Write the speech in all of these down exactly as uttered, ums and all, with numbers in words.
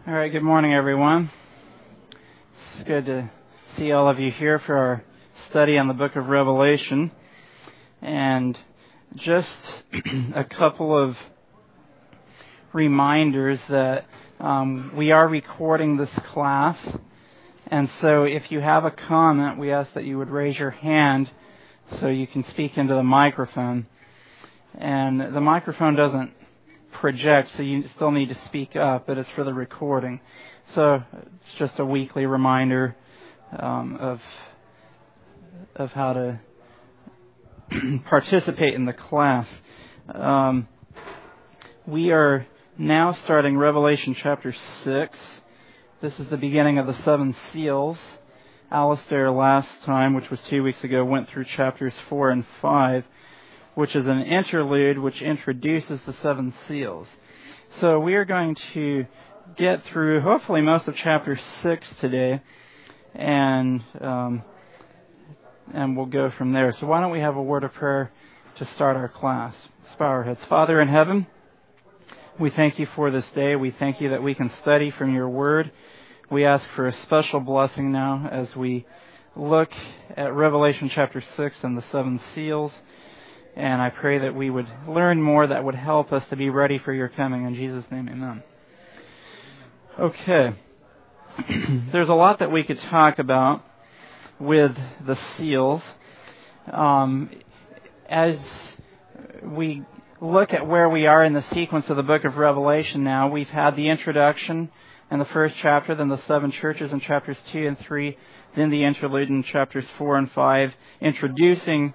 All right, good morning, everyone. It's good to see all of you here for our study on the book of Revelation. And just a couple of reminders that um, we are recording this class. And so if you have a comment, we ask that you would raise your hand so you can speak into the microphone. And the microphone doesn't project, so you still need to speak up, but it's for the recording. So it's just a weekly reminder um, of of how to participate in the class. Um, we are now starting Revelation chapter six. This is the beginning of the seven seals. Alistair last time, which was two weeks ago, went through chapters four and five, which is an interlude which introduces the seven seals. So we are going to get through hopefully most of chapter six today, and um, and we'll go from there. So why don't we have a word of prayer to start our class? Let's bow our heads. Father in heaven, we thank you for this day. We thank you that we can study from your word. We ask for a special blessing now as we look at Revelation chapter six and the seven seals. And I pray that we would learn more that would help us to be ready for your coming. In Jesus' name, amen. Okay. There's a lot that we could talk about with the seals. Um, as we look at where we are in the sequence of the book of Revelation now, we've had the introduction in the first chapter, then the seven churches in chapters two and three, then the interlude in chapters four and five, introducing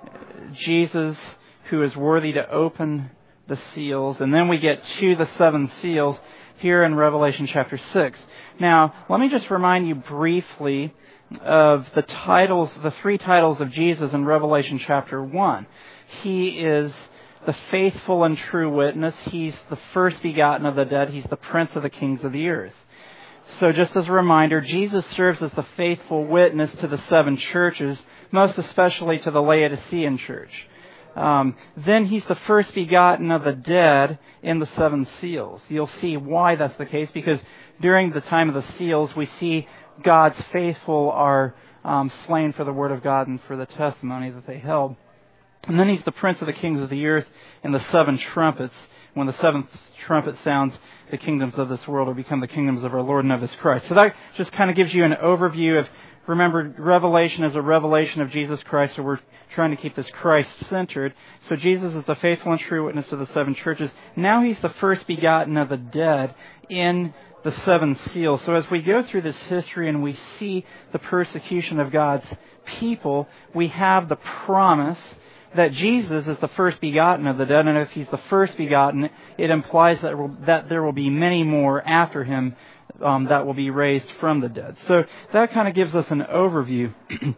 Jesus, who is worthy to open the seals. And then we get to the seven seals here in Revelation chapter six. Now, let me just remind you briefly of the titles, the three titles of Jesus in Revelation chapter one. He is the faithful and true witness. He's the first begotten of the dead. He's the prince of the kings of the earth. So just as a reminder, Jesus serves as the faithful witness to the seven churches, most especially to the Laodicean church. Um, then he's the first begotten of the dead in the seven seals. You'll see why that's the case, because during the time of the seals, we see God's faithful are um, slain for the word of God and for the testimony that they held. And then he's the prince of the kings of the earth in the seven trumpets. When the seventh trumpet sounds, the kingdoms of this world will become the kingdoms of our Lord and of His Christ. So that just kind of gives you an overview of, remember, Revelation is a revelation of Jesus Christ, so we're trying to keep this Christ-centered. So Jesus is the faithful and true witness of the seven churches. Now he's the first begotten of the dead in the seven seals. So as we go through this history and we see the persecution of God's people, we have the promise that Jesus is the first begotten of the dead, and if he's the first begotten, it implies that, will, that there will be many more after him um, that will be raised from the dead. So that kind of gives us an overview.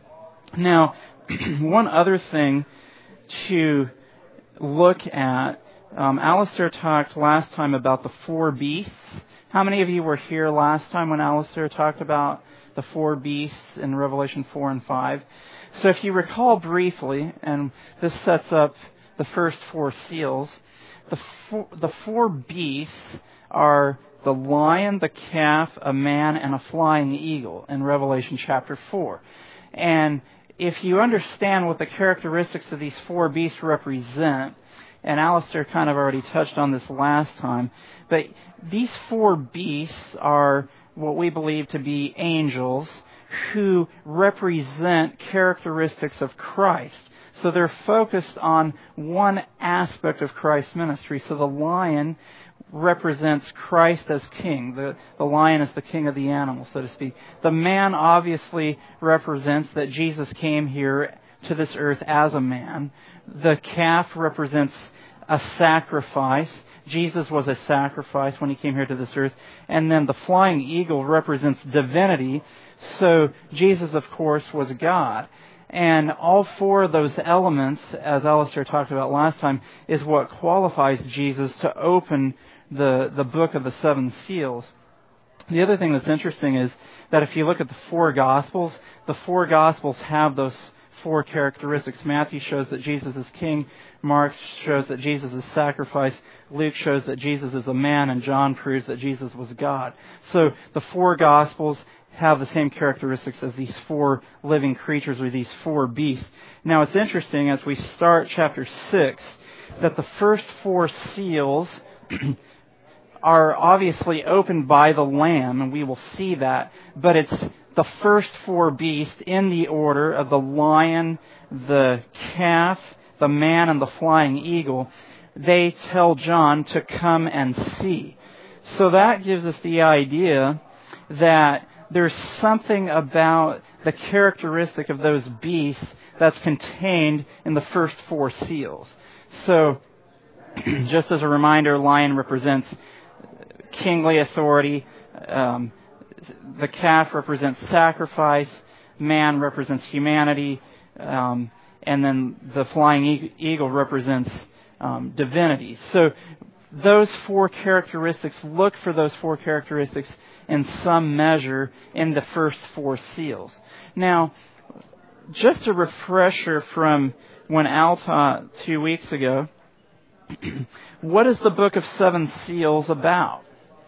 Now, one other thing to look at, um, Alistair talked last time about the four beasts. How many of you were here last time when Alistair talked about the four beasts in Revelation four and five? So if you recall briefly, and this sets up the first four seals, the four, the four beasts are the lion, the calf, a man, and a flying eagle in Revelation chapter four. And if you understand what the characteristics of these four beasts represent, and Alistair kind of already touched on this last time, but these four beasts are what we believe to be angels who represent characteristics of Christ. So they're focused on one aspect of Christ's ministry. So the lion represents Christ as king. The, the lion is the king of the animals, so to speak. The man obviously represents that Jesus came here to this earth as a man. The calf represents a sacrifice. Jesus was a sacrifice when he came here to this earth. And then the flying eagle represents divinity. So Jesus, of course, was God. And all four of those elements, as Alistair talked about last time, is what qualifies Jesus to open the, the book of the seven seals. The other thing that's interesting is that if you look at the four Gospels, the four Gospels have those four characteristics. Matthew shows that Jesus is king. Mark shows that Jesus is sacrifice. Luke shows that Jesus is a man. And John proves that Jesus was God. So the four Gospels have the same characteristics as these four living creatures or these four beasts. Now it's interesting as we start chapter six that the first four seals are obviously opened by the Lamb, and we will see that, but it's the first four beasts in the order of the lion, the calf, the man, and the flying eagle. They tell John to come and see. So that gives us the idea that there's something about the characteristic of those beasts that's contained in the first four seals. So, just as a reminder, lion represents kingly authority. Um, the calf represents sacrifice. Man represents humanity. Um, and then the flying eagle represents um, divinity. So those four characteristics, look for those four characteristics in some measure in the first four seals. Now, just a refresher from when Al taught two weeks ago, what is the Book of Seven Seals about?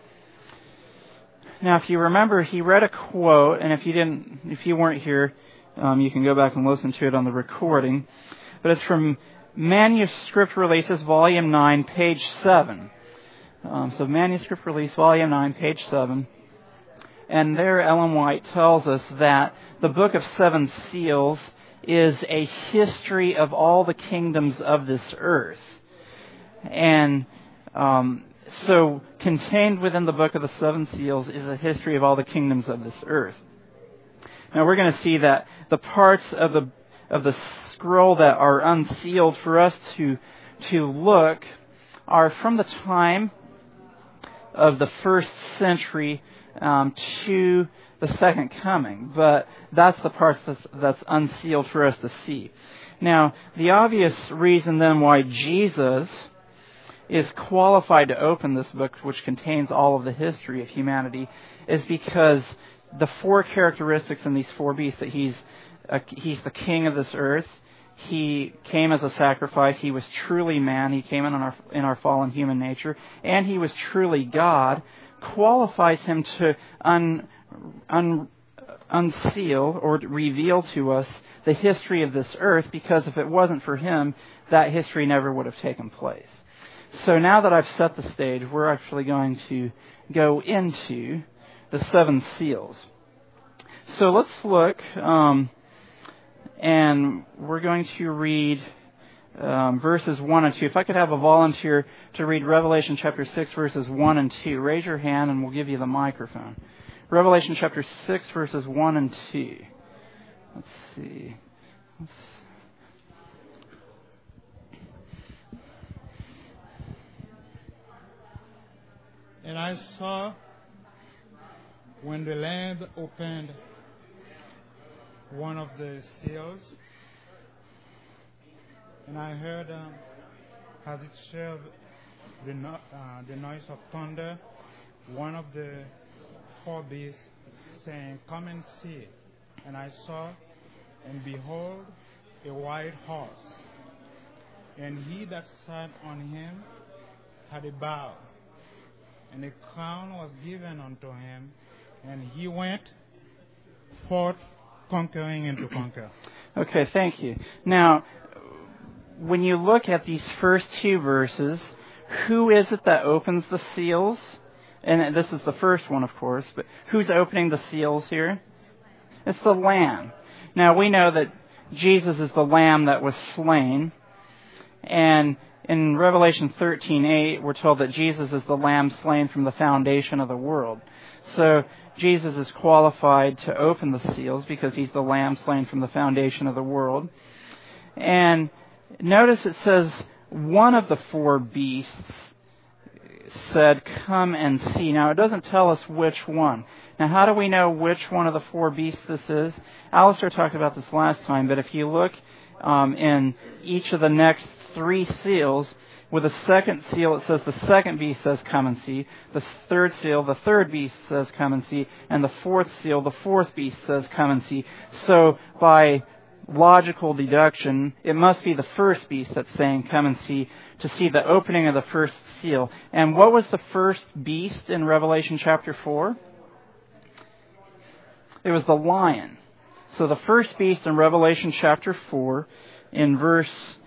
Now, if you remember, he read a quote, and if you didn't, if you weren't here, um, you can go back and listen to it on the recording. But it's from Manuscript Releases, Volume nine, page seven. Um, so Manuscript Release, Volume nine, page seven. And there Ellen White tells us that the Book of Seven Seals is a history of all the kingdoms of this earth. And um, so contained within the Book of the Seven Seals is a history of all the kingdoms of this earth. Now we're going to see that the parts of the of the scroll that are unsealed for us to to look are from the time of the first century um, to the second coming. But that's the part that's, that's unsealed for us to see. Now, the obvious reason then why Jesus is qualified to open this book, which contains all of the history of humanity, is because the four characteristics in these four beasts, that he's a, he's the king of this earth, he came as a sacrifice, he was truly man, he came in our in our fallen human nature, and he was truly God, qualifies him to un, un, unseal or reveal to us the history of this earth, because if it wasn't for him, that history never would have taken place. So now that I've set the stage, we're actually going to go into the seven seals. So let's look, um, and we're going to read um, verses one and two. If I could have a volunteer to read Revelation chapter six, verses one and two. Raise your hand and we'll give you the microphone. Revelation chapter six, verses one and two. Let's see. Let's And I saw when the Lamb opened one of the seals, and I heard, um, as it showed the, no, uh, the noise of thunder, one of the four beasts saying, "Come and see." And I saw, and behold, a white horse, and he that sat on him had a bow, and a crown was given unto him, and he went forth conquering and to conquer. Okay, thank you. Now, when you look at these first two verses, who is it that opens the seals? And this is the first one, of course, but who's opening the seals here? It's the Lamb. Now, we know that Jesus is the Lamb that was slain, and in Revelation thirteen eight, we're told that Jesus is the Lamb slain from the foundation of the world. So Jesus is qualified to open the seals because he's the Lamb slain from the foundation of the world. And notice it says one of the four beasts said, "Come and see." Now, it doesn't tell us which one. Now, how do we know which one of the four beasts this is? Alistair talked about this last time, but if you look um, in each of the next three seals, with the second seal, it says the second beast says, "Come and see." The third seal, the third beast says, "Come and see." And the fourth seal, the fourth beast says, "Come and see." So by logical deduction, it must be the first beast that's saying, come and see, to see the opening of the first seal. And what was the first beast in Revelation chapter four? It was the lion. So the first beast in Revelation chapter four, in verse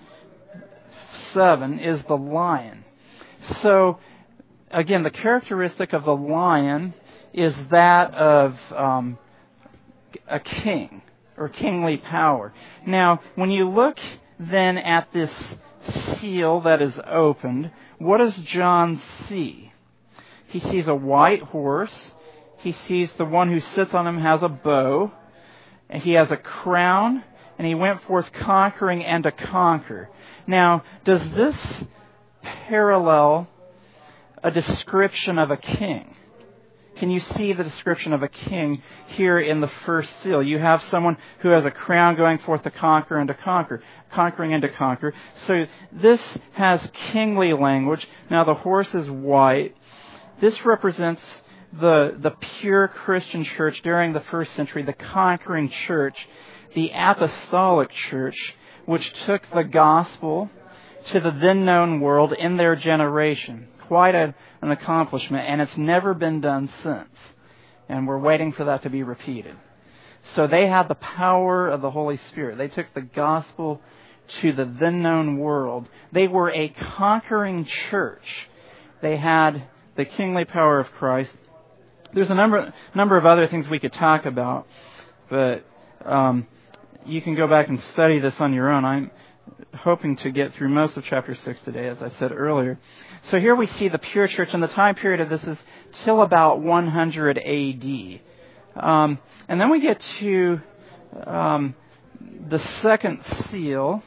seven, is the lion. So, again, the characteristic of the lion is that of um, a king, or kingly power. Now, when you look then at this seal that is opened, what does John see? He sees a white horse. He sees the one who sits on him has a bow. And he has a crown. And he went forth conquering and to conquer. Now, does this parallel a description of a king? Can you see the description of a king here in the first seal? You have someone who has a crown going forth to conquer and to conquer, conquering and to conquer. So this has kingly language. Now the horse is white. This represents the, the pure Christian church during the first century, the conquering church, the apostolic church, which took the gospel to the then known world in their generation. Quite a, an accomplishment, and it's never been done since. And we're waiting for that to be repeated. So they had the power of the Holy Spirit. They took the gospel to the then known world. They were a conquering church. They had the kingly power of Christ. There's a number number of other things we could talk about, but um, you can go back and study this on your own. I'm hoping to get through most of chapter six today, as I said earlier. So here we see the pure church, and the time period of this is till about one hundred A D. Um, and then we get to um, the second seal,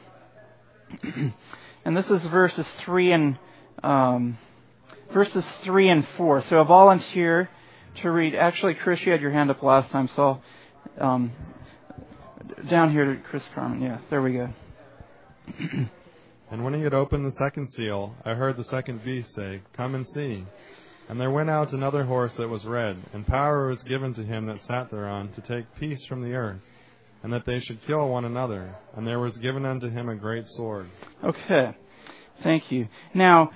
and this is verses three and um, verses three and four. So a volunteer to read. Actually, Chris, you had your hand up last time, so um, down here to Chris Carmen. Yeah, there we go. And when he had opened the second seal, I heard the second beast say, come and see. And there went out another horse that was red, and power was given to him that sat thereon to take peace from the earth, and that they should kill one another. And there was given unto him a great sword. Okay, thank you. Now,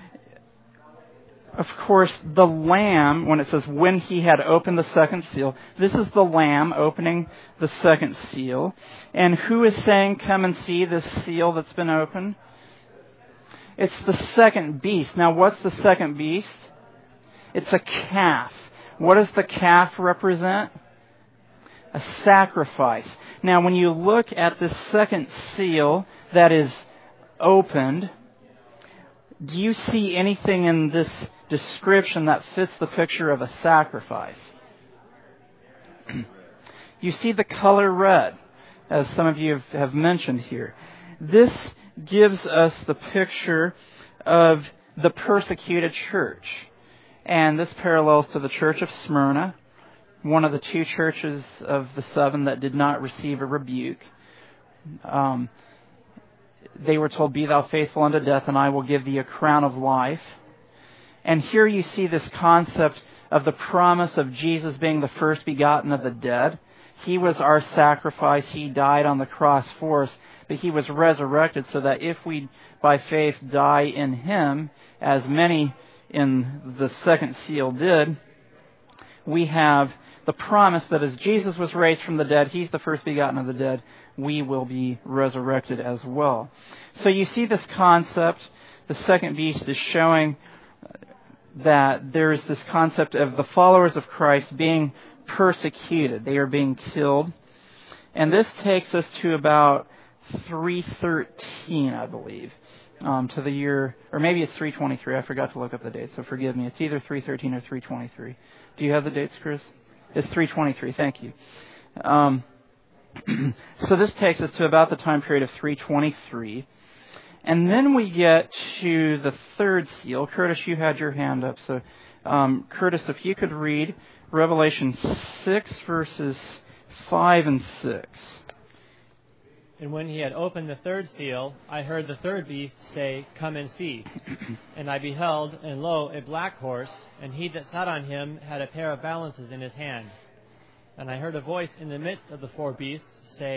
of course, the Lamb, when it says when he had opened the second seal, this is the Lamb opening the second seal. And who is saying, come and see this seal that's been opened? It's the second beast. Now, what's the second beast? It's a calf. What does the calf represent? A sacrifice. Now, when you look at this second seal that is opened, do you see anything in this description that fits the picture of a sacrifice? You see the color red, as some of you have, have mentioned here. This gives us the picture of the persecuted church. And this parallels to the church of Smyrna, one of the two churches of the seven that did not receive a rebuke. Um, they were told, be thou faithful unto death, and I will give thee a crown of life. And here you see this concept of the promise of Jesus being the first begotten of the dead. He was our sacrifice. He died on the cross for us, but He was resurrected so that if we, by faith, die in Him, as many in the second seal did, we have the promise that as Jesus was raised from the dead, He's the first begotten of the dead, we will be resurrected as well. So you see this concept. The second beast is showing that there is this concept of the followers of Christ being persecuted. They are being killed. And this takes us to about three thirteen, I believe, um, to the year, or maybe it's three twenty-three. I forgot to look up the date, so forgive me. It's either three thirteen or three twenty-three. Do you have the dates, Chris? It's three twenty-three. Thank you. Um, so this takes us to about the time period of three twenty-three. And then we get to the third seal. Curtis, you had your hand up. So, um, Curtis, if you could read Revelation six, verses five and six. And when he had opened the third seal, I heard the third beast say, come and see. And I beheld, and lo, a black horse, and he that sat on him had a pair of balances in his hand. And I heard a voice in the midst of the four beasts say,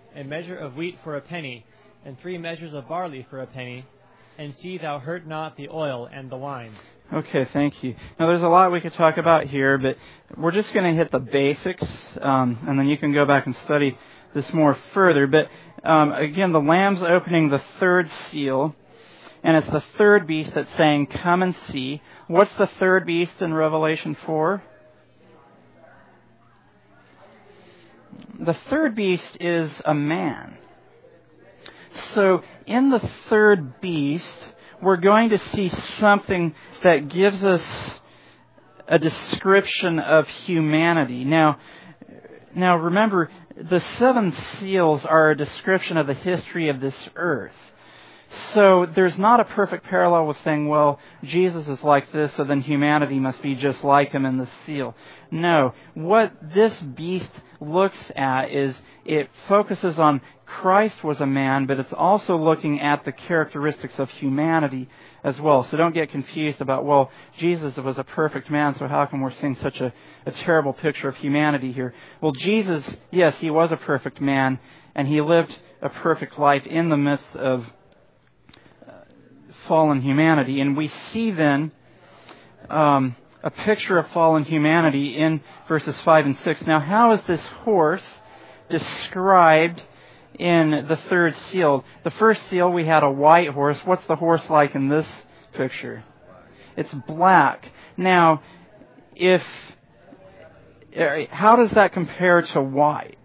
a measure of wheat for a penny, and three measures of barley for a penny, and see thou hurt not the oil and the wine. Okay, thank you. Now, there's a lot we could talk about here, but we're just going to hit the basics, um, and then you can go back and study this more further. But um, again, the Lamb's opening the third seal, and it's the third beast that's saying, "Come and see." What's the third beast in Revelation four? The third beast is a man. So, in the third beast, we're going to see something that gives us a description of humanity. Now, now remember, the seven seals are a description of the history of this earth. So there's not a perfect parallel with saying, well, Jesus is like this, so then humanity must be just like him in the seal. No. What this beast looks at is it focuses on Christ was a man, but it's also looking at the characteristics of humanity as well. So don't get confused about, well, Jesus was a perfect man, so how come we're seeing such a, a terrible picture of humanity here? Well, Jesus, yes, he was a perfect man, and he lived a perfect life in the midst of fallen humanity. And we see then um, a picture of fallen humanity in verses five and six. Now, how is this horse described in the third seal? The first seal, we had a white horse. What's the horse like in this picture? It's black. Now, if how does that compare to white?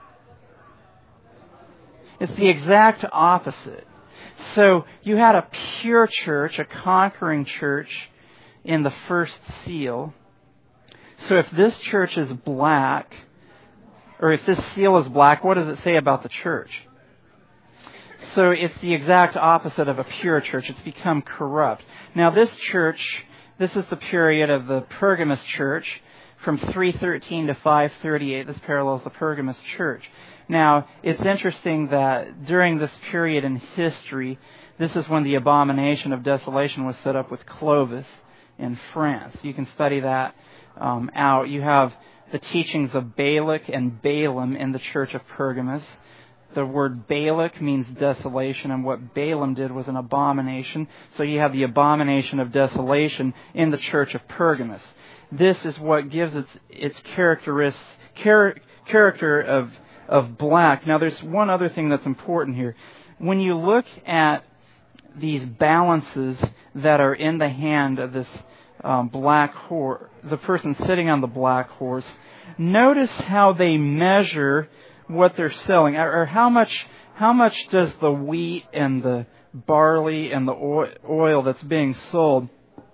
It's the exact opposite. So you had a pure church, a conquering church in the first seal. So if this church is black, or if this seal is black, what does it say about the church? So it's the exact opposite of a pure church. It's become corrupt. Now this church, this is the period of the Pergamus church from three thirteen to five thirty-eight. This parallels the Pergamus church. Now, it's interesting that during this period in history, this is when the abomination of desolation was set up with Clovis in France. You can study that um, out. You have the teachings of Balak and Balaam in the church of Pergamus. The word Balak means desolation, and what Balaam did was an abomination. So you have the abomination of desolation in the church of Pergamus. This is what gives its its characteristics, char- character of of black. Now, there's one other thing that's important here. When you look at these balances that are in the hand of this um, black horse, the person sitting on the black horse, notice how they measure what they're selling, or, or how much how much does the wheat and the barley and the oil that's being sold,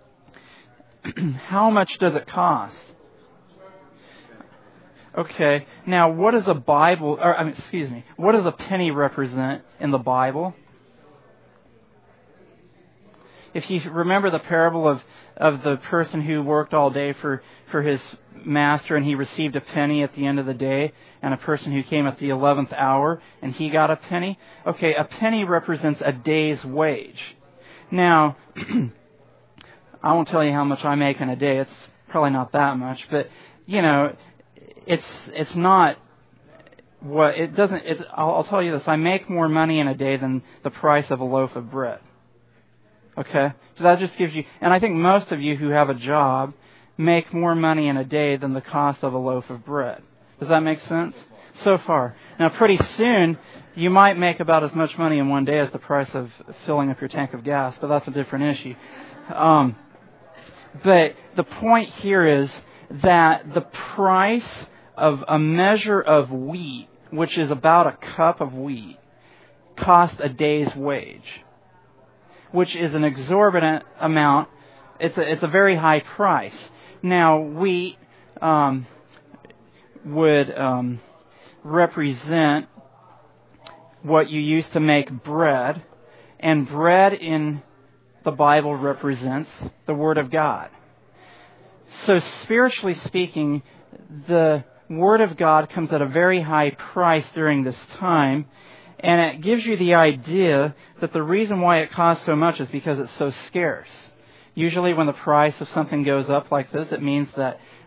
how much does it cost? Okay, now what does a Bible, or I mean, excuse me, what does a penny represent in the Bible? If you remember the parable of, of the person who worked all day for, for his master and he received a penny at the end of the day, and a person who came at the eleventh hour and he got a penny. Okay, a penny represents a day's wage. Now, I won't tell you how much I make in a day. It's probably not that much, but, you know, It's it's not what it doesn't. It, I'll, I'll tell you this: I make more money in a day than the price of a loaf of bread. Okay, so that just gives you. And I think most of you who have a job make more money in a day than the cost of a loaf of bread. Does that make sense? So far, now pretty soon you might make about as much money in one day as the price of filling up your tank of gas, but that's a different issue. Um, but the point here is that the price of a measure of wheat, which is about a cup of wheat, costs a day's wage, which is an exorbitant amount. It's a, it's a very high price. Now, wheat um, would um, represent what you use to make bread, and bread in the Bible represents the Word of God. So spiritually speaking, the Word of God comes at a very high price during this time, and it gives you the idea that the reason why it costs so much is because it's so scarce. Usually when the price of something goes up like this, it means that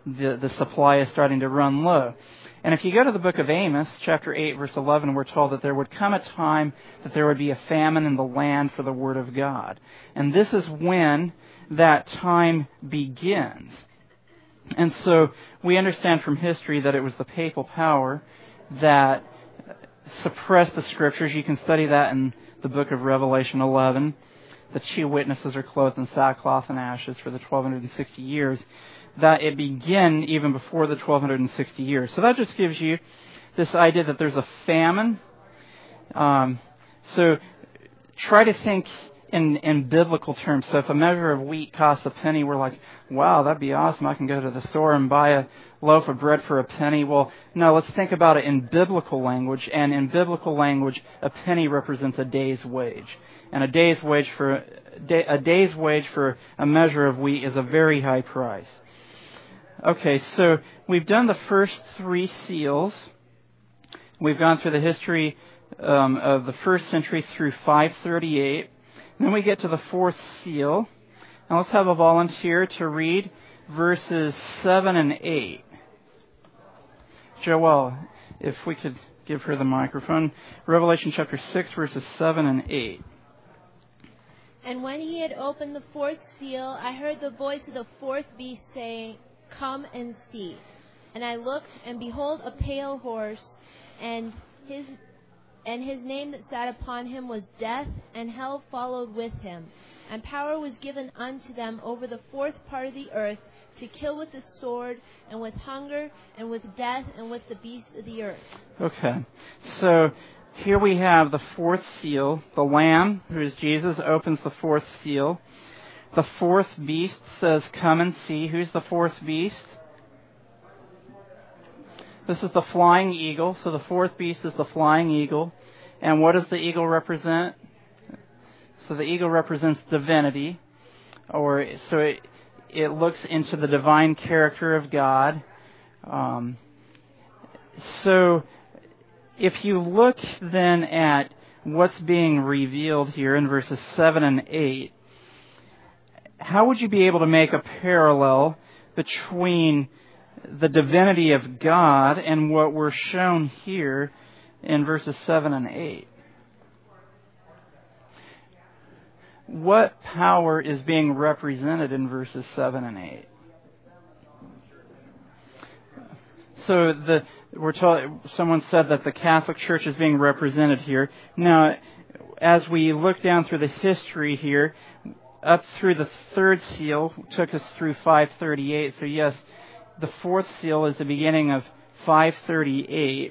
the, the supply is starting to run low. And if you go to the book of Amos, chapter eight, verse eleven, we're told that there would come a time that there would be a famine in the land for the Word of God. And this is when that time begins. And so we understand from history that it was the papal power that suppressed the Scriptures. You can study that in the book of Revelation eleven. The two witnesses are clothed in sackcloth and ashes for the twelve sixty years. That it began even before the twelve sixty years. So that just gives you this idea that there's a famine. Um, so try to think in, in biblical terms. So if a measure of wheat costs a penny, we're like, wow, that'd be awesome. I can go to the store and buy a loaf of bread for a penny. Well, no, let's think about it in biblical language. And in biblical language, a penny represents a day's wage. And a day's wage for a day's wage for a measure of wheat is a very high price. Okay, so we've done the first three seals. We've gone through the history um, of the first century through five thirty-eight. Then we get to the fourth seal. Now let's have a volunteer to read verses seven and eight. Joelle, if we could give her the microphone. Revelation chapter six, verses seven and eight. And when he had opened the fourth seal, I heard the voice of the fourth beast saying, "Come and see." And I looked, and behold, a pale horse, and his and his name that sat upon him was Death, and hell followed with him. And power was given unto them over the fourth part of the earth, to kill with the sword, and with hunger, and with death, and with the beasts of the earth. Okay, so here we have the fourth seal. The Lamb, who is Jesus, opens the fourth seal. The fourth beast says, "Come and see." Who's the fourth beast? This is the flying eagle. So the fourth beast is the flying eagle. And what does the eagle represent? So the eagle represents divinity. Or so it, it looks into the divine character of God. Um, so if you look then at what's being revealed here in verses seven and eight, how would you be able to make a parallel between the divinity of God and what we're shown here in verses seven and eight? What power is being represented in verses seven and eight? So the we're told, someone said that the Catholic Church is being represented here. Now, as we look down through the history here, up through the third seal took us through five thirty-eight. So yes, the fourth seal is the beginning of five thirty-eight.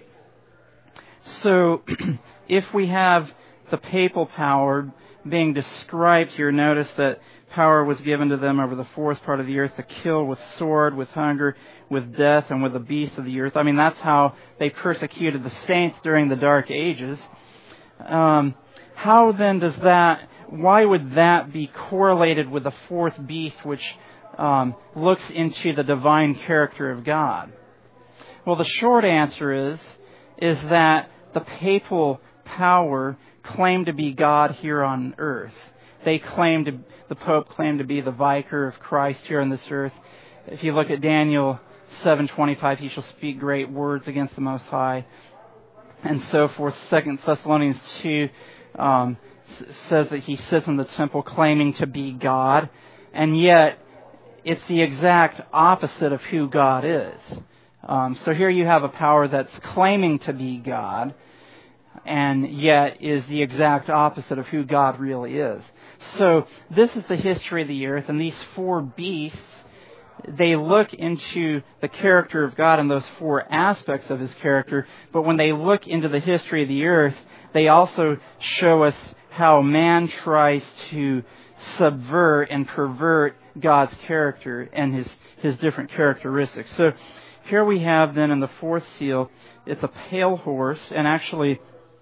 So if we have the papal power being described here, notice that power was given to them over the fourth part of the earth to kill with sword, with hunger, with death, and with the beasts of the earth. I mean, that's how they persecuted the saints during the Dark Ages. Um, how then does that, why would that be correlated with the fourth beast, which um, looks into the divine character of God? Well, the short answer is, is that the papal power claimed to be God here on earth. They claimed to, the Pope claimed to be the vicar of Christ here on this earth. If you look at Daniel seven twenty-five, he shall speak great words against the Most High, and so forth. Second Thessalonians two um, says that he sits in the temple claiming to be God, and yet it's the exact opposite of who God is. Um, so here you have a power that's claiming to be God, and yet is the exact opposite of who God really is. So this is the history of the earth, and these four beasts, they look into the character of God and those four aspects of His character, but when they look into the history of the earth, they also show us how man tries to subvert and pervert God's character and His, His different characteristics. So here we have then in the fourth seal, it's a pale horse, and actually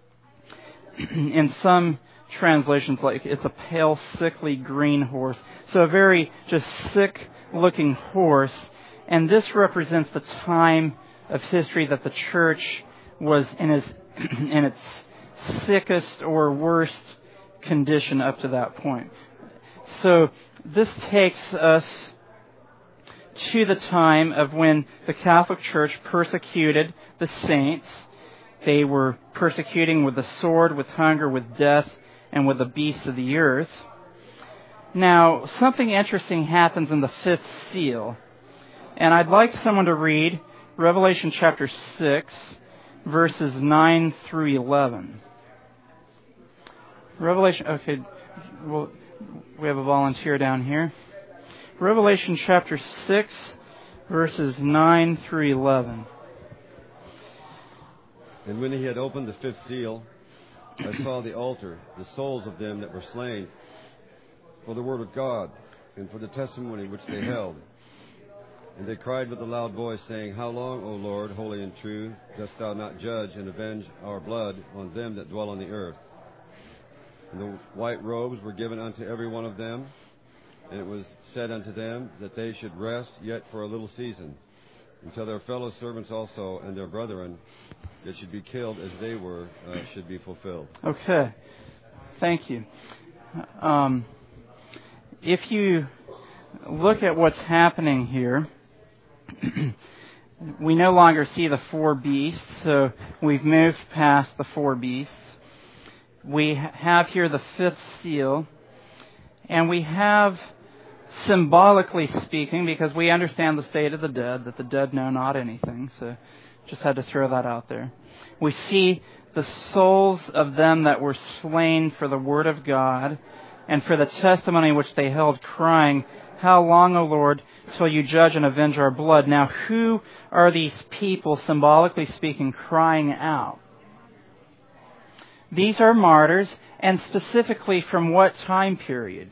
in some translations, like it's a pale, sickly green horse. So a very just sick-looking horse. And this represents the time of history that the church was in its, in its sickest or worst condition up to that point. So this takes us to the time of when the Catholic Church persecuted the saints. They were persecuting with the sword, with hunger, with death, and with the beasts of the earth. Now, something interesting happens in the fifth seal. And I'd like someone to read Revelation chapter six, verses nine through eleven. Revelation, okay, well, we have a volunteer down here. Revelation chapter six, verses nine through eleven. And when he had opened the fifth seal, I saw the altar, the souls of them that were slain for the word of God and for the testimony which they held. And they cried with a loud voice, saying, How long, O Lord, holy and true, dost thou not judge and avenge our blood on them that dwell on the earth? And the white robes were given unto every one of them, and it was said unto them that they should rest yet for a little season, until their fellow servants also and their brethren that should be killed as they were uh, should be fulfilled. Okay. Thank you. Um, if you look at what's happening here, we no longer see the four beasts, so we've moved past the four beasts. We have here the fifth seal, and we have, symbolically speaking, because we understand the state of the dead, that the dead know not anything, so just had to throw that out there. We see the souls of them that were slain for the word of God and for the testimony which they held, crying, How long, O Lord, till you judge and avenge our blood? Now, who are these people, symbolically speaking, crying out? These are martyrs, and specifically from what time period?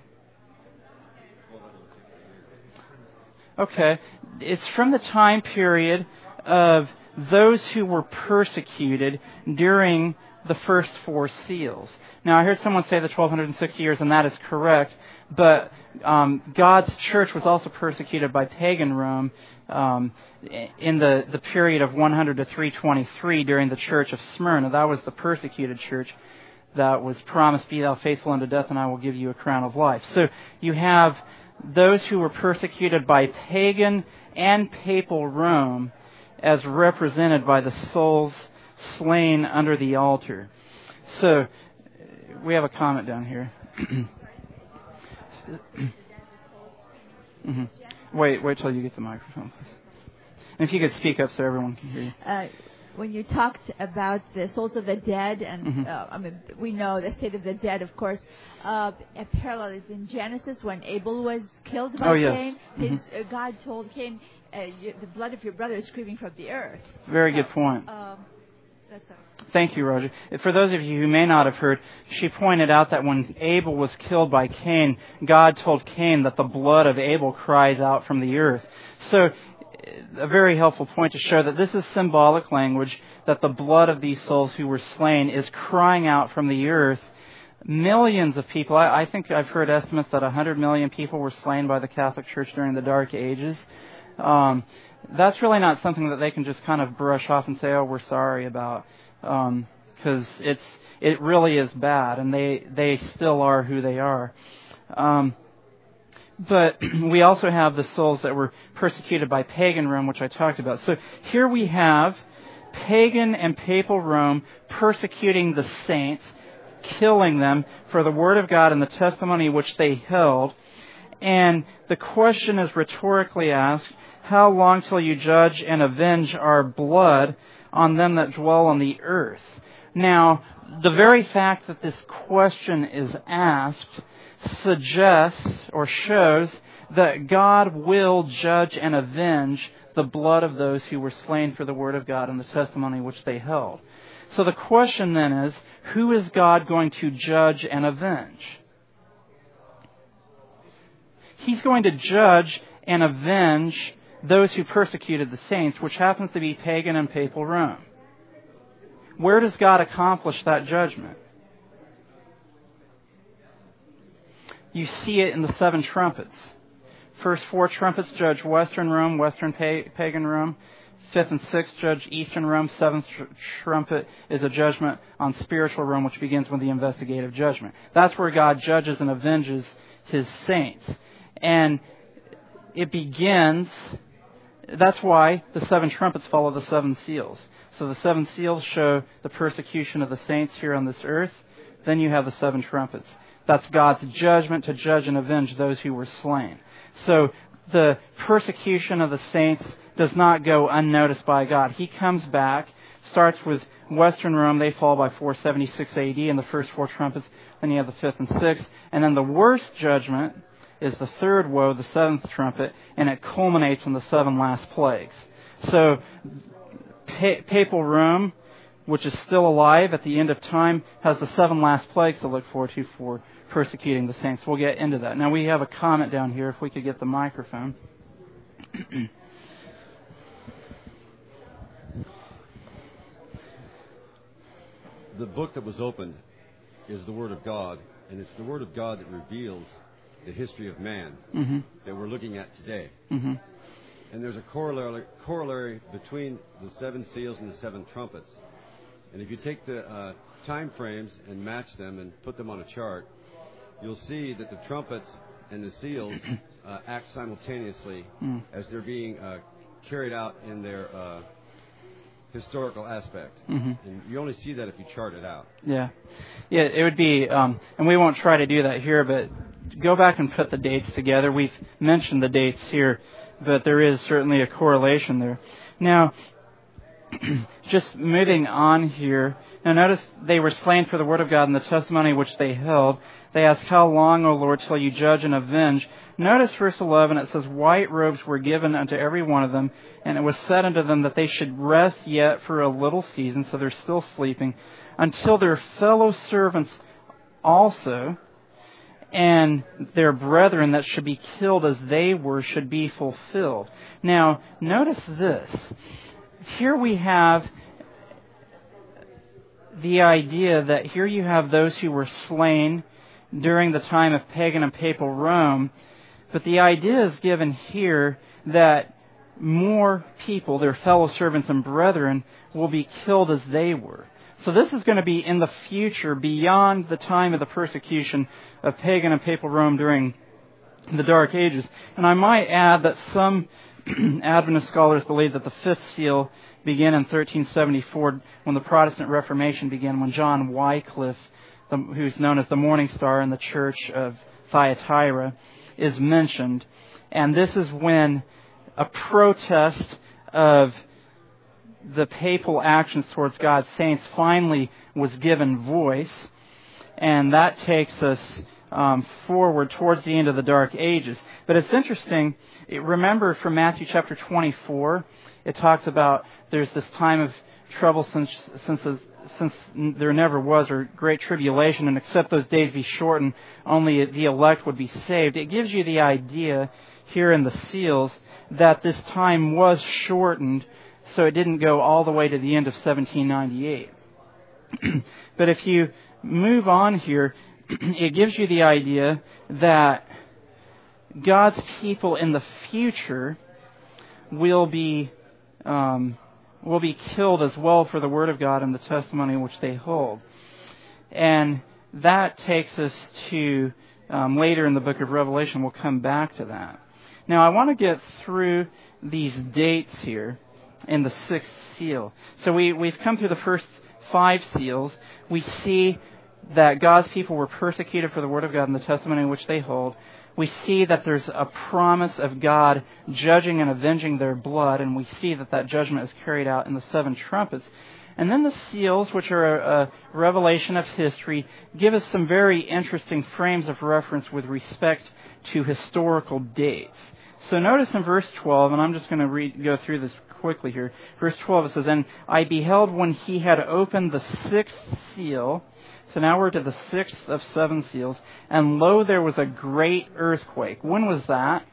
Okay, it's from the time period of those who were persecuted during the first four seals. Now, I heard someone say the twelve sixty years, and that is correct, but um, God's church was also persecuted by pagan Rome um, in the, the period of one hundred to three twenty-three during the church of Smyrna. That was the persecuted church that was promised, Be thou faithful unto death, and I will give you a crown of life. So you have those who were persecuted by pagan and papal Rome as represented by the souls slain under the altar. So we have a comment down here. mm-hmm. Wait, wait till you get the microphone, please. And if you could speak up so everyone can hear you. Uh, when you talked about the souls of the dead, and mm-hmm. uh, I mean, we know the state of the dead, of course. Uh, a parallel is in Genesis when Abel was killed by oh, yes. Cain. His, mm-hmm. uh, God told Cain, uh, you, "The blood of your brother is screaming from the earth." Very good point. Um, that's a Thank you, Roger. For those of you who may not have heard, she pointed out that when Abel was killed by Cain, God told Cain that the blood of Abel cries out from the earth. So, a very helpful point to show that this is symbolic language, that the blood of these souls who were slain is crying out from the earth. Millions of people, I, I think I've heard estimates that one hundred million people were slain by the Catholic Church during the Dark Ages. Um, that's really not something that they can just kind of brush off and say, oh, we're sorry about, because um, it's it really is bad, and they, they still are who they are. Um, but we also have the souls that were persecuted by pagan Rome, which I talked about. So here we have pagan and papal Rome persecuting the saints, killing them for the word of God and the testimony which they held. And the question is rhetorically asked, how long till you judge and avenge our blood on them that dwell on the earth? Now, the very fact that this question is asked suggests or shows that God will judge and avenge the blood of those who were slain for the word of God and the testimony which they held. So the question then is, who is God going to judge and avenge? He's going to judge and avenge those who persecuted the saints, which happens to be pagan and papal Rome. Where does God accomplish that judgment? You see it in the seven trumpets. First four trumpets judge Western Rome, Western pa- pagan Rome. Fifth and sixth judge Eastern Rome. Seventh tr- trumpet is a judgment on spiritual Rome, which begins with the investigative judgment. That's where God judges and avenges His saints. And it begins, that's why the seven trumpets follow the seven seals. So the seven seals show the persecution of the saints here on this earth. Then you have the seven trumpets. That's God's judgment to judge and avenge those who were slain. So the persecution of the saints does not go unnoticed by God. He comes back, starts with Western Rome. They fall by four seventy-six A D in the first four trumpets. Then you have the fifth and sixth. And then the worst judgment is the third woe, the seventh trumpet, and it culminates in the seven last plagues. So pa- papal Rome, which is still alive at the end of time, has the seven last plagues to look forward to for persecuting the saints. We'll get into that. Now we have a comment down here, if we could get the microphone. The book that was opened is the Word of God, and it's the Word of God that reveals the history of man mm-hmm. that we're looking at today. Mm-hmm. And there's a corollary, corollary between the seven seals and the seven trumpets. And if you take the uh, time frames and match them and put them on a chart, you'll see that the trumpets and the seals uh, act simultaneously mm. as they're being uh, carried out in their uh, historical aspect. Mm-hmm. And you only see that if you chart it out. Yeah. Yeah, it would be, um, and we won't try to do that here, but go back and put the dates together. We've mentioned the dates here, but there is certainly a correlation there. Now, just moving on here, now notice they were slain for the word of God and the testimony which they held. They ask, how long, O Lord, till you judge and avenge? Notice verse eleven, it says, white robes were given unto every one of them, and it was said unto them that they should rest yet for a little season, so they're still sleeping, until their fellow servants also and their brethren that should be killed as they were should be fulfilled. Now, notice this. Here we have the idea that here you have those who were slain during the time of pagan and papal Rome, but the idea is given here that more people, their fellow servants and brethren, will be killed as they were. So this is going to be in the future, beyond the time of the persecution of pagan and papal Rome during the Dark Ages. And I might add that some Adventist scholars believe that the fifth seal began in thirteen seventy-four when the Protestant Reformation began, when John Wycliffe, the, who's known as the Morning Star in the Church of Thyatira, is mentioned. And this is when a protest of the papal actions towards God's saints finally was given voice. And that takes us um, forward towards the end of the Dark Ages. But it's interesting, it, remember from Matthew chapter twenty-four, it talks about there's this time of trouble since since since there never was, or great tribulation, and except those days be shortened, only the elect would be saved. It gives you the idea here in the seals that this time was shortened, so it didn't go all the way to the end of seventeen ninety-eight. But if you move on here, it gives you the idea that God's people in the future will be um, will be killed as well for the Word of God and the testimony which they hold. And that takes us to um, later in the book of Revelation. We'll come back to that. Now, I want to get through these dates here in the sixth seal. So we, we've come through the first five seals. We see that God's people were persecuted for the Word of God and the testimony which they hold. We see that there's a promise of God judging and avenging their blood, and we see that that judgment is carried out in the seven trumpets. And then the seals, which are a, a revelation of history, give us some very interesting frames of reference with respect to historical dates. So notice in verse twelve, and I'm just going to read, go through this quickly here. Verse twelve, it says, And I beheld when he had opened the sixth seal. So now we're to the sixth of seven seals. And lo, there was a great earthquake. When was that?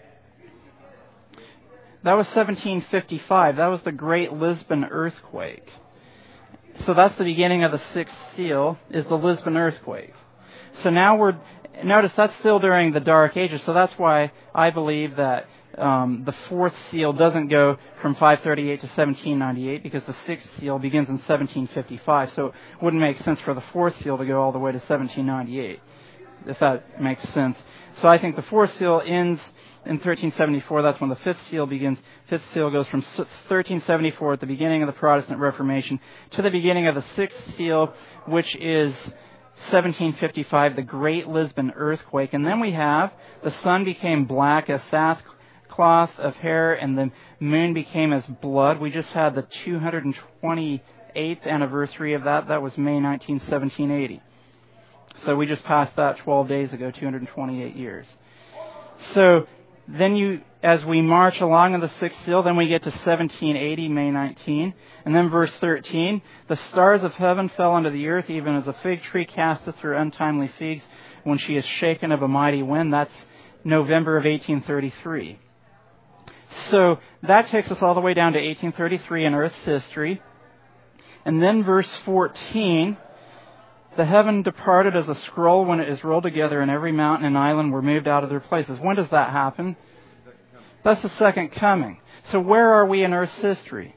That was seventeen fifty-five. That was the Great Lisbon Earthquake. So that's the beginning of the sixth seal, is the Lisbon Earthquake. So now we're, notice that's still during the Dark Ages. So that's why I believe that um, the fourth seal doesn't go from five thirty-eight to seventeen ninety-eight, because the sixth seal begins in seventeen fifty-five. So it wouldn't make sense for the fourth seal to go all the way to seventeen ninety-eight. if that makes sense. So I think the fourth seal ends in thirteen seventy-four. That's when the fifth seal begins. Fifth seal goes from thirteen seventy-four at the beginning of the Protestant Reformation to the beginning of the sixth seal, which is seventeen fifty-five, the Great Lisbon Earthquake. And then we have the sun became black as sackcloth of hair, and the moon became as blood. We just had the two hundred twenty-eighth anniversary of that. That was May nineteenth, seventeen eighty. So we just passed that twelve days ago, two hundred twenty-eight years. So then you, as we march along in the sixth seal, then we get to seventeen eighty, May nineteenth. And then verse thirteen, the stars of heaven fell unto the earth, even as a fig tree casteth her untimely figs when she is shaken of a mighty wind. That's November of eighteen thirty-three. So that takes us all the way down to eighteen thirty-three in Earth's history. And then verse fourteen, the heaven departed as a scroll when it is rolled together, and every mountain and island were moved out of their places. When does that happen? That's the second coming. So where are we in Earth's history?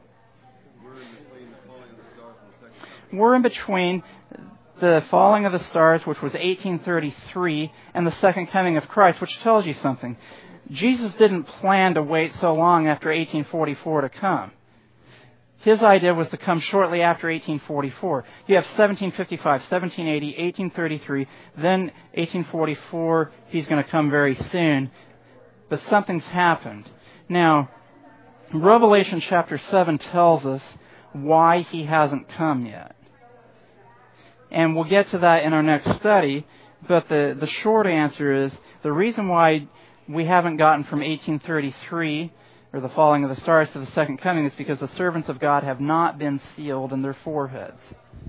We're in between the falling of the stars, which was eighteen thirty-three, and the second coming of Christ, which tells you something. Jesus didn't plan to wait so long after eighteen forty-four to come. His idea was to come shortly after eighteen forty-four. You have seventeen fifty-five, seventeen eighty, eighteen thirty-three, then eighteen forty-four, he's going to come very soon. But something's happened. Now, Revelation chapter seven tells us why he hasn't come yet. And we'll get to that in our next study, but the, the short answer is the reason why we haven't gotten from eighteen thirty-three or the falling of the stars to the second coming is because the servants of God have not been sealed in their foreheads.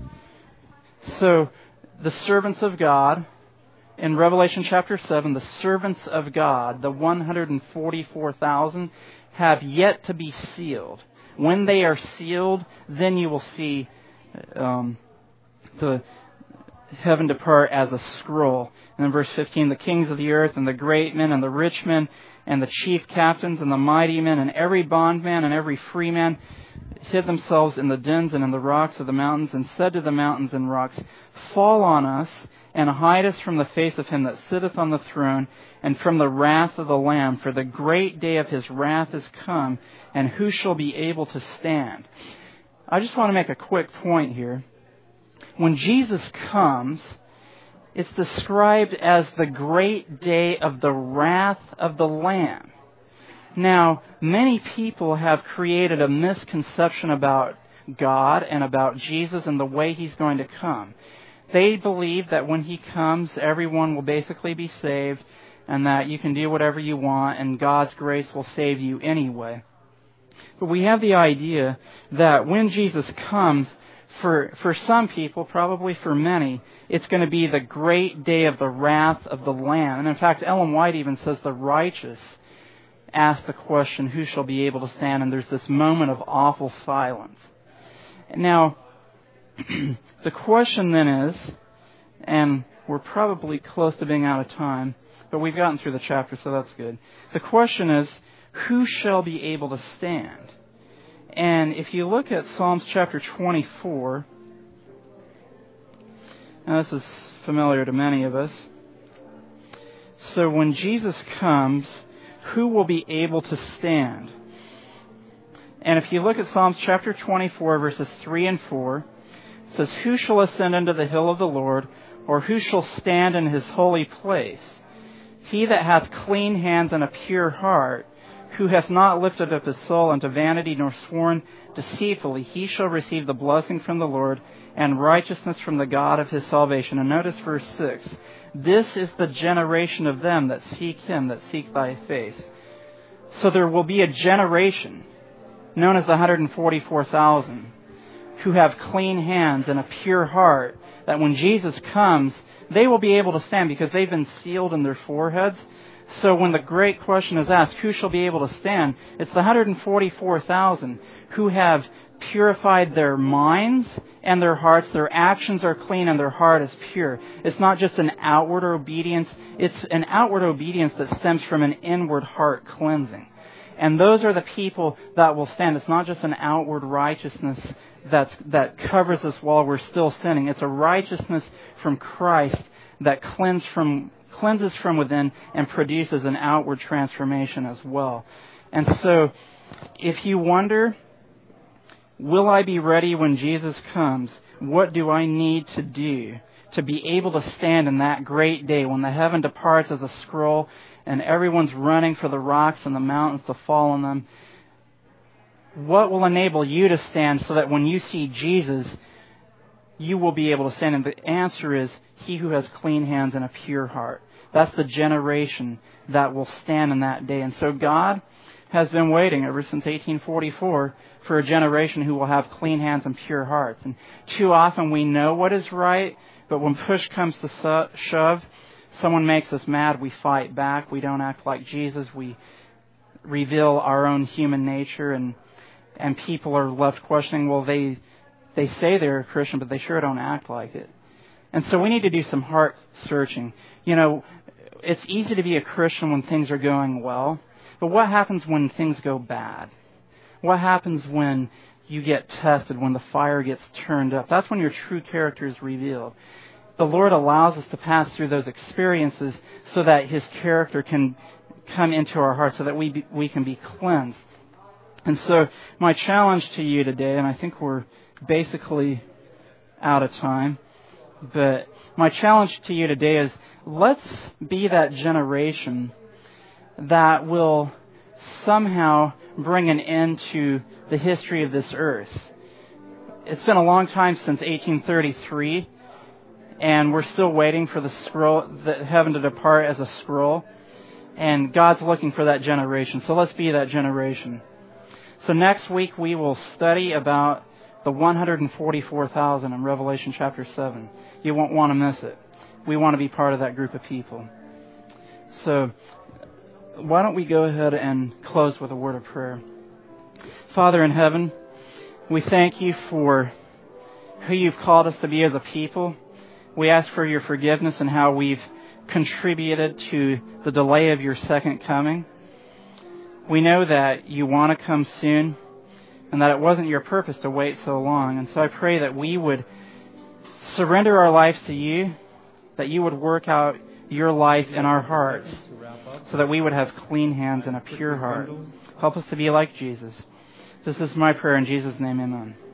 So, the servants of God, in Revelation chapter seven, the servants of God, the one hundred forty-four thousand, have yet to be sealed. When they are sealed, then you will see um, the heaven depart as a scroll. And then verse fifteen, the kings of the earth and the great men and the rich men and the chief captains and the mighty men and every bondman and every free man hid themselves in the dens and in the rocks of the mountains, and said to the mountains and rocks, fall on us, and hide us from the face of him that sitteth on the throne, and from the wrath of the Lamb, for the great day of his wrath is come, and who shall be able to stand? I just want to make a quick point here. When Jesus comes, it's described as the great day of the wrath of the Lamb. Now, many people have created a misconception about God and about Jesus and the way he's going to come. They believe that when he comes, everyone will basically be saved, and that you can do whatever you want, and God's grace will save you anyway. But we have the idea that when Jesus comes, for, for some people, probably for many, it's going to be the great day of the wrath of the Lamb. And in fact, Ellen White even says the righteous ask the question, who shall be able to stand? And there's this moment of awful silence. Now, the question then is, and we're probably close to being out of time, but we've gotten through the chapter, so that's good. The question is, who shall be able to stand? And if you look at Psalms chapter twenty-four, now this is familiar to many of us. So when Jesus comes, who will be able to stand? And if you look at Psalms chapter twenty-four, verses three and four, it says, who shall ascend into the hill of the Lord, or who shall stand in his holy place? He that hath clean hands and a pure heart, who hath not lifted up his soul unto vanity, nor sworn deceitfully, he shall receive the blessing from the Lord, and righteousness from the God of his salvation. And notice verse six. This is the generation of them that seek him, that seek thy face. So there will be a generation, known as the one hundred forty-four thousand, who have clean hands and a pure heart, that when Jesus comes, they will be able to stand because they've been sealed in their foreheads. So when the great question is asked, who shall be able to stand? It's the one hundred forty-four thousand who have purified their minds and their hearts. Their actions are clean and their heart is pure. It's not just an outward obedience. It's an outward obedience that stems from an inward heart cleansing. And those are the people that will stand. It's not just an outward righteousness that's, that covers us while we're still sinning. It's a righteousness from Christ that cleanse from, cleanses from within and produces an outward transformation as well. And so, if you wonder, will I be ready when Jesus comes? What do I need to do to be able to stand in that great day when the heaven departs as a scroll and everyone's running for the rocks and the mountains to fall on them? What will enable you to stand so that when you see Jesus, you will be able to stand? And the answer is, he who has clean hands and a pure heart. That's the generation that will stand in that day. And so God has been waiting ever since eighteen forty-four for a generation who will have clean hands and pure hearts. And too often we know what is right, but when push comes to shove, someone makes us mad, we fight back. We don't act like Jesus. We reveal our own human nature, and and people are left questioning, well, they they say they're a Christian, but they sure don't act like it. And so we need to do some heart searching. You know, it's easy to be a Christian when things are going well, but what happens when things go bad? What happens when you get tested, when the fire gets turned up? That's when your true character is revealed. The Lord allows us to pass through those experiences so that His character can come into our hearts, so that we be, we can be cleansed. And so my challenge to you today, and I think we're basically out of time, but my challenge to you today is, let's be that generation that will somehow bring an end to the history of this earth. It's been a long time since eighteen thirty-three, and we're still waiting for the scroll, the heaven to depart as a scroll. And God's looking for that generation. So let's be that generation. So next week we will study about the one hundred forty-four thousand in Revelation chapter seven. You won't want to miss it. We want to be part of that group of people. So why don't we go ahead and close with a word of prayer. Father in heaven, we thank you for who you've called us to be as a people. We ask for your forgiveness and how we've contributed to the delay of your second coming. We know that you want to come soon and that it wasn't your purpose to wait so long. And so I pray that we would surrender our lives to you, that you would work out your life in our hearts so that we would have clean hands and a pure heart. Help us to be like Jesus. This is my prayer in Jesus' name, amen.